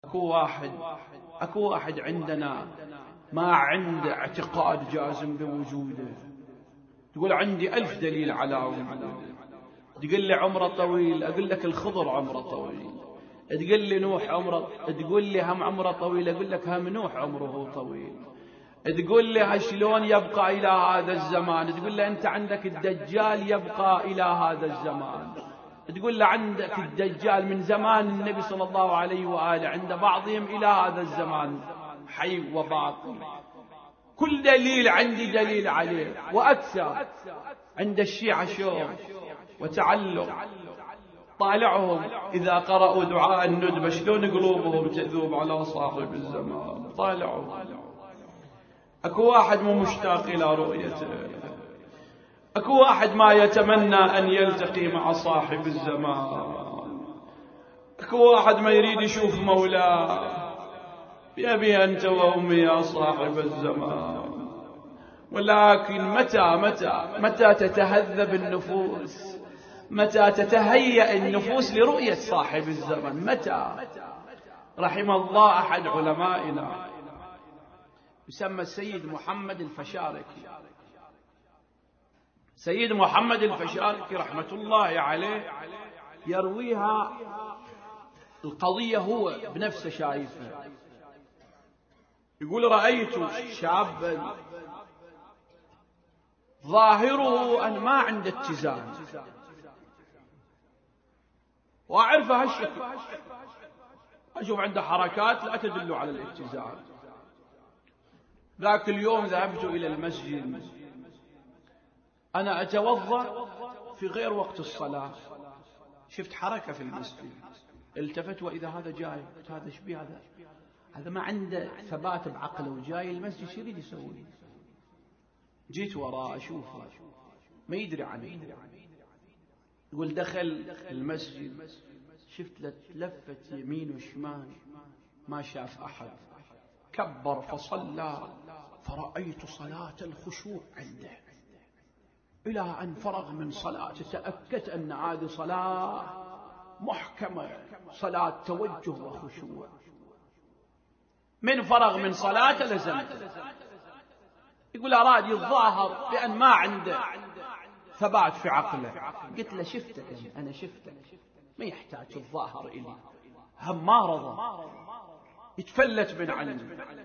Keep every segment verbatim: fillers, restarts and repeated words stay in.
أكو واحد أكو واحد عندنا ما عنده اعتقاد جازم بوجوده، تقول عندي ألف دليل على وجوده. تقول لي عمره طويل، أقول لك الخضر عمره طويل. تقول لي نوح عمره، تقول لي هم عمره طويل، أقول لك هم نوح عمره طويل. تقول لي شلون يبقى إلى هذا الزمان، تقول لي أنت عندك الدجال يبقى إلى هذا الزمان. تقول لي عندك الدجال من زمان النبي صلى الله عليه وآله، عند بعضهم إلى هذا الزمان حي وباطل. كل دليل عندي دليل عليه وأكثر. عند الشيعة شوف وتعلق، طالعهم إذا قرأوا دعاء الندبة شلون قلوبهم تذوب على صاحب الزمان. طالعوا أكو واحد مو مشتاق إلى رؤيته، أكو واحد ما يتمنى أن يلتقي مع صاحب الزمان، أكو واحد ما يريد يشوف مولاه. يبي أنت وأمي يا صاحب الزمان. ولكن متى متى متى تتهذب النفوس، متى تتهيأ النفوس لرؤية صاحب الزمن؟ متى؟ رحم الله أحد علمائنا يسمى السيد محمد الفشاركي. سيد محمد الفشاركي رحمة الله عليه يرويها القضية هو بنفسه شايفها. يقول رأيت شابا ظاهره أن ما عنده اتزان، وأعرفه هالشكل، أشوف عنده حركات لا تدل على الاتزان. ذاك اليوم ذهبت إلى المسجد، أنا أتوضأ في غير وقت الصلاة، شفت حركة في المسجد، التفت وإذا هذا جاي، هذا ايش بيه هذا؟ هذا ما عنده ثبات بعقله وجاي المسجد، شو يريد يسوي؟ جيت وراه أشوفه ما يدري عنه. يقول دخل المسجد، شفت لفت يمين وشمال ما شاف أحد، كبر فصلى، فرأيت صلاة الخشوع عنده إلى أن فرغ من صلاة. تأكدت أن هذه صلاة محكمة، صلاة توجه وخشوع. من فرغ من صلاة لزمت. يقول أراد يتظاهر بأن ما عنده ثبات في عقله. قلت له شفتك أنا شفتك، ما يحتاج تتظاهر إلي، هم ما رضى يتفلت من عني.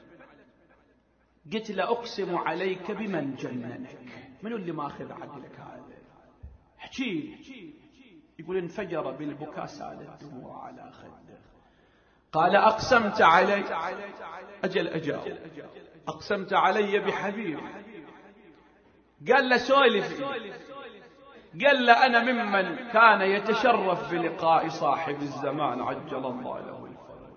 قلت له أقسم عليك بمن جننك، من اللي ما أخذ عقلك هذا؟ احكي. يقول انفجر بالبكاء، سالت دموع على خده. قال أقسمت علي، أجل أجاوب، أقسمت علي بحبيب. قال له سولف. قال له أنا ممن كان يتشرف بلقاء صاحب الزمان عجل الله له الفرج،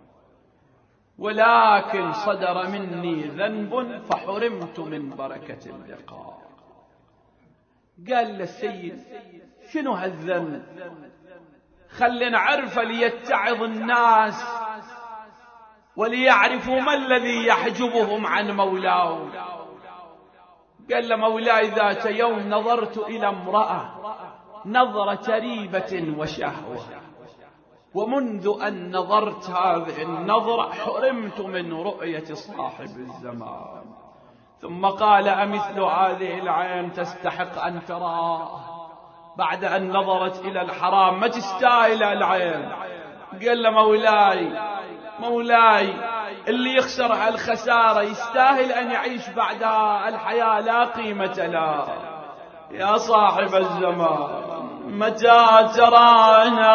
ولكن صدر مني ذنب فحرمت من بركة اللقاء. قال له السيد شنو هالذنب؟ خلنا نعرف ليتعظ الناس وليعرفوا ما الذي يحجبهم عن مولاه. قال له مولاي ذات يوم نظرت إلى امرأة نظرة ريبة وشهوة، ومنذ أن نظرت هذه النظرة حرمت من رؤية صاحب الزمان. ثم قال أمثل هذه العين تستحق أن تراه؟ بعد أن نظرت إلى الحرام ما تستاهل العين. قال له مولاي مولاي اللي يخسر هالخسارة يستاهل أن يعيش بعدها الحياة لا قيمة له. يا صاحب الزمان متى ترانا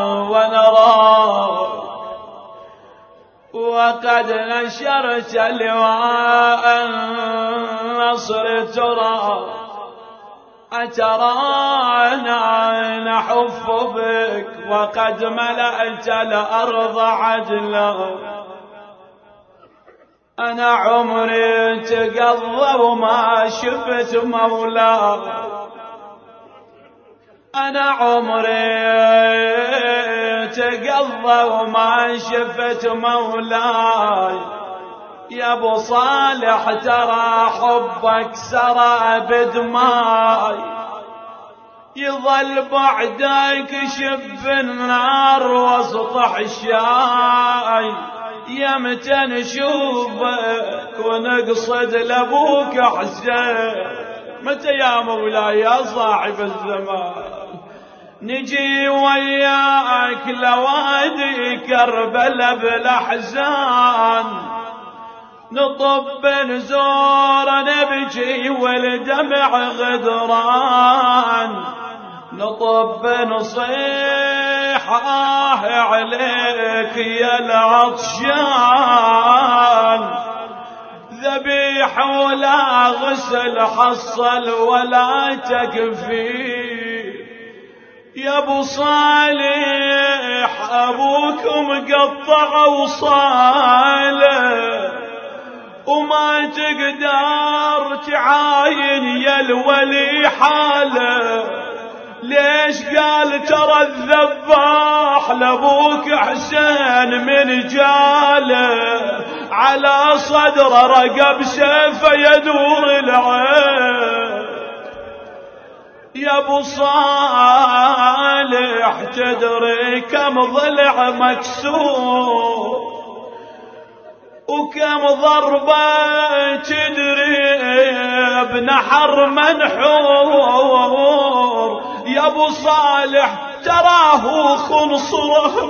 ونراك وقد نشرت لواء النصر ترى، أترانا نحف بك وقد ملأت الأرض عدلا. أنا عمري تقضى وما شفت مولاي، أنا عمري تقضى وما شفت مولاي. يا ابو صالح ترى حبك سرى بدماي، يظل بعدك شب النار وسط حشاي. يمتى نشوفك ونقصد لابوك حسين، متى يا مولاي يا صاحب الزمان نجي وياك لوادي كربلا بالاحزان، نطب نزور نبكي والدمع غدران، نطب نصيح آه عليك يا العطشان، ذبيح ولا غسل حصل ولا تكفي، يا ابو صالح ابوك مقطع وصاله وما تقدر تعاين يا الولي حاله، ليش قال ترى الذباح لابوك حسين من جاله، على صدره رقب سيفه يدور العين، يا ابو صالح تدري كم ضلع مكسور وكم ضربة تدري بنحر منحور، يا ابو صالح تراه خنصره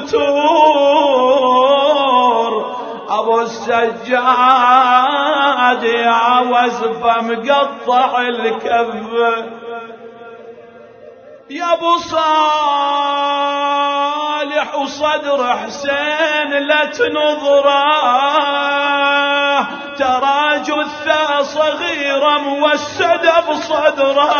مبتور، ابو السجاد يا وزفه مقطع الكف، يا ابو صالح وصدر حسين لا تنظره، ترى جثة صغيرة موسدة بصدره،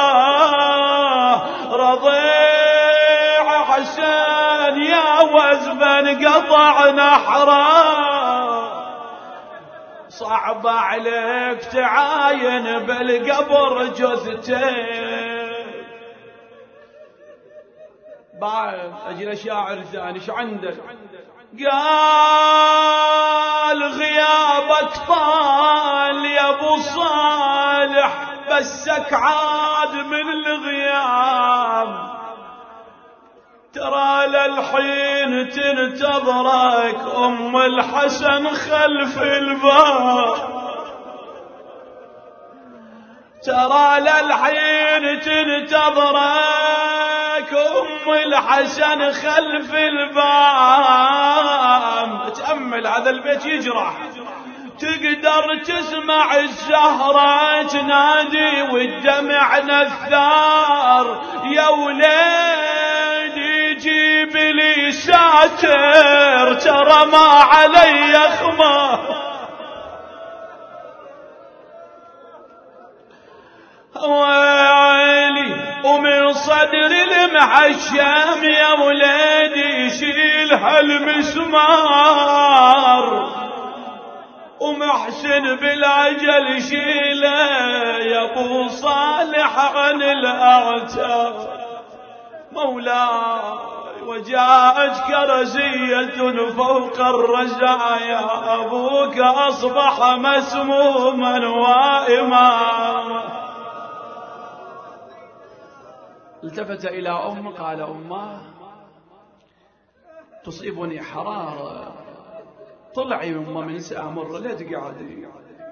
رضيع حسين يا وزبا قطع نحره، صعب عليك تعاين بالقبر جثتين. بعد أجل شاعر ثاني شو عندك؟ قال غيابك طال يا ابو صالح بسك عاد من الغياب، ترى للحين تنتظرك ام الحسن خلف الباب، ترى للحين تنتظرك ام الحسن خلف الباب. تأمل هذا البيت يجرح، تقدر تسمع الزهرة تنادي والدمع نثار، يا وليدي جيب لي ساتر ترى ما علي خمار، ويلي ومن صدر المحشام يا ولادي شيل هالمسمار، ومحسن بالعجل شيله يا ابو صالح عن الاعتاب. مولاي وجاءت كرزية فوق الرزايا، ابوك اصبح مسموما وائما. التفت إلى أمه قال أمه تصيبني حرارة، طلعي يمه من ساعة مرة لا تقعدي،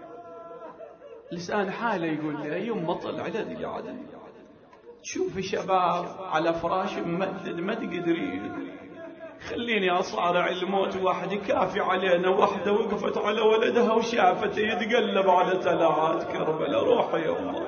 لسان حاله يقول لي يمه طلع لا تقعدي، شوفي شباب على فراش ممدد ما تقدرين، خليني أصارع الموت وحدي، كافي علينا وحده وقفت على ولدها وشافته يتقلب على تلاعات كربلاء، روحي يا أمه.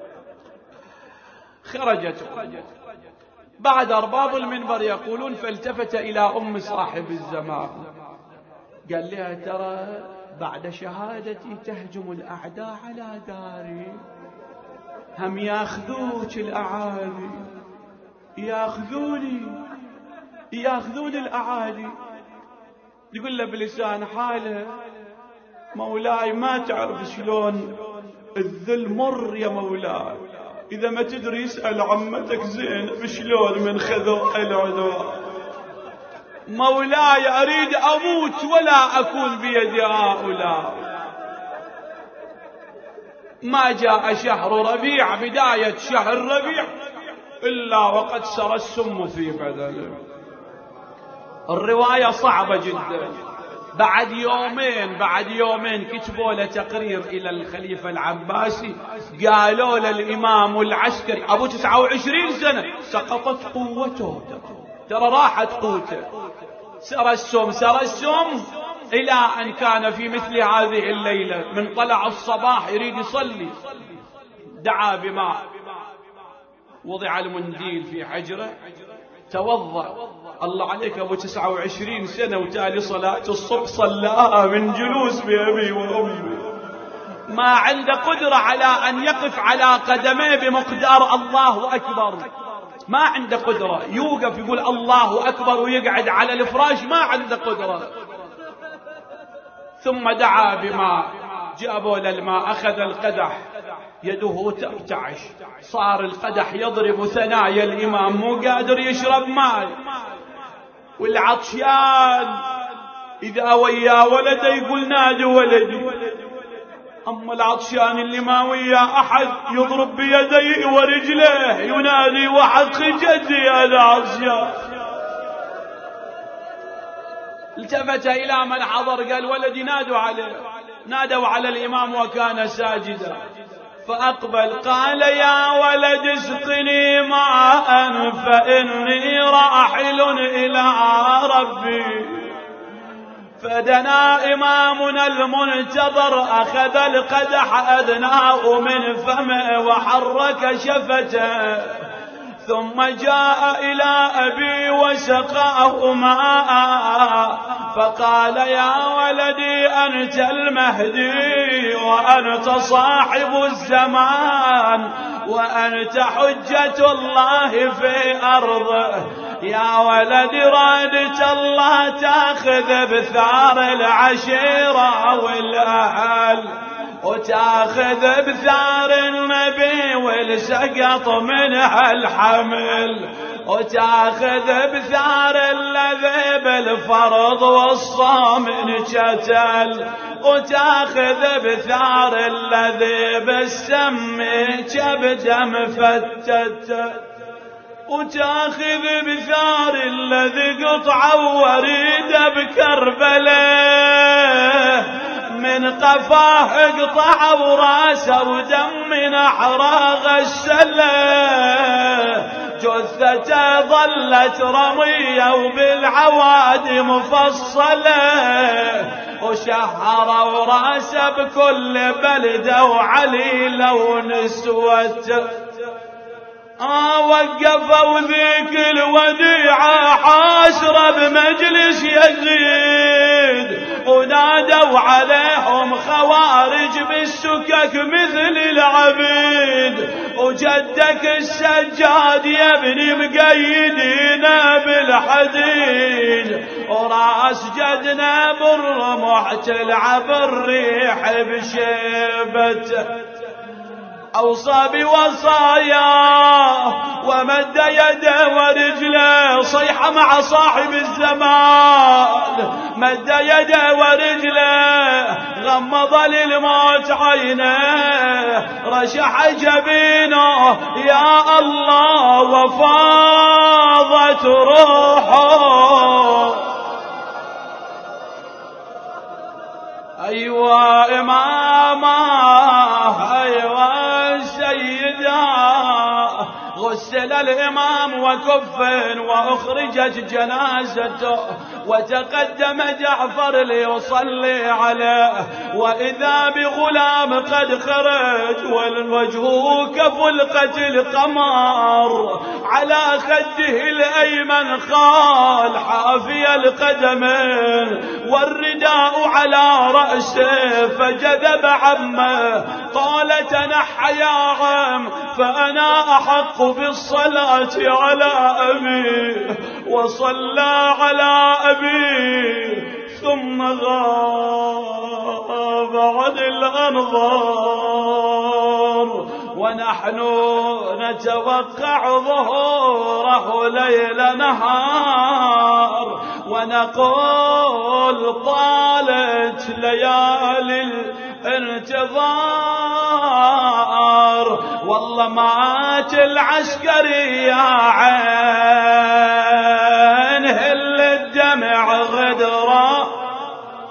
خرجت بعد أرباب المنبر يقولون فالتفت إلى أم صاحب الزمان قال لها ترى بعد شهادتي تهجم الأعداء على داري، هم ياخذوك الأعادي، ياخذوني ياخذون الأعادي. يقول له بلسان حاله مولاي ما تعرف شلون الذل مر يا مولاي، إذا ما تدري اسأل عمتك زينب شلون من خذوا العدوان. مولاي أريد أموت ولا أكون بيد هؤلاء. ما جاء شهر ربيع بداية شهر ربيع إلا وقد سرى السم في بدنه. الرواية صعبة جدا، بعد يومين بعد يومين كتبوا له تقرير إلى الخليفة العباسي، قالوا له الإمام العسكري أبو تسعة وعشرين سنة سقطت قوته، ترى راحت قوته، سرى السم سرى السم إلى أن كان في مثل هذه الليلة من طلع الصباح يريد يصلي، دعا بماء، وضع المنديل في حجره، توضأ. الله عليك أبو تسعة وعشرين سنة وتالي صلاة الصبح صلاها من جلوس بأبي وأمي، ما عنده قدرة على أن يقف على قدميه بمقدار الله أكبر، ما عنده قدرة يوقف يقول الله أكبر ويقعد على الفراش، ما عنده قدرة. ثم دعا بماء، جابوا للماء، أخذ القدح، يده ترتعش، صار القدح يضرب ثنايا الإمام، مو قادر يشرب ماء. والعطشان إذا ويا ولده يقول نادي ولدي، أما العطشان اللي ما ويا أحد يضرب بيديه ورجليه ينادي وحق جدي هذا عطشان. التفت إلى من حضر قال ولدي نادوا عليه، نادوا على الإمام وكان ساجدا، فأقبل قال يا ولد اسقني ماء فإني راحل إلى ربي. فدنا إمامنا المنتظر، أخذ القدح أدناه من فمه وحرك شفته، ثم جاء إلى أبي وسقاه ماء، فقال يا ولدي أنت المهدي وأنت صاحب الزمان وأنت حجة الله في أرضه. يا ولدي رادت الله تاخذ بثار العشيرة والأهل، وتاخذ بثار النبي والسقط منها الحمل، وتاخذ بثار الذي بالفرض والصوم انشتل، وتاخذ بثار الذي بالسم كبد مفتت، وتاخذ بثار الذي قطع وريد بكربلاء، من قفاه اقطع وراسه ودم نحره غسله، جثته ظلت رمية وبالعوادي مفصله، وشهروا راسه بكل بلده وعليله ونسوته. آه وقفوا ذيك الوديعة حاسرة بمجلس يزيد، ونادوا عليهم خوارج بالسكك مثل العبيد، وجدك السجاد يا ابني مقيدينا بالحديد، وراس جدنا بالرمح تلعب الريح بشيبته. أوصى بوصاياه ومد يده ورجله، صيحة مع صاحب الزمان، مد يده ورجله، غمض للموت عينه، رشح جبينه يا الله وفاضت روحه. أيوة إمامه أيوة سيدا، غسل الإمام وكفن وأخرجت جنازته، وتقدم جعفر ليصلي عليه، وإذا بغلام قد خرج والوجه كفلقة القمر، على خده الأيمن خال حافي القدمين، والرداء على رأسه فجذب عمه، قال تنحى يا عم فأنا أحق بالصلاة على أبي، وصلى على أبي، ثم غاب عن الأنظار، ونحن نتوقع ظهوره ليل نهار، ونقول طالت ليالي الانتظار، والله مات العسكري يا عين هل الدمع غدرة،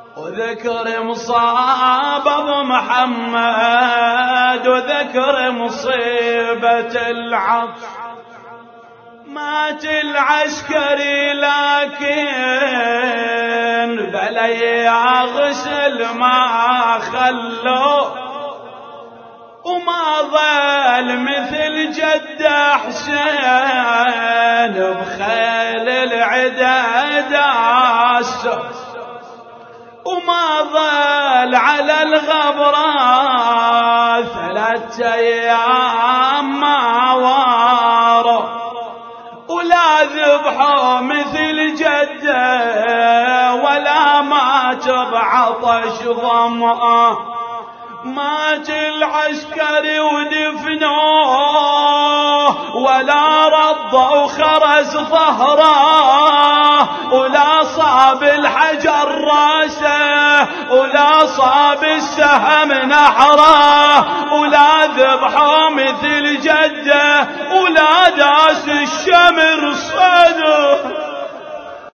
وذكر مصاب ابو محمد وذكر مصيبة العطف. مات العسكري لكن بلي غسل ما خلوه، وما ظل مثل جد حسين بخيل العدا داسه، وما ظل على الغبرة ثلاثة أيام ما واره، ولا ذبحوا مثل جده ولا مات بعطش ظمأه. مات العسكري ودفنوه ولا رضوا خرز ظهره، ولا صاب الحجر راسه، ولا صاب السهم نحره، ولا ذبحوا مثل جده، ولا داس الشمر صدره.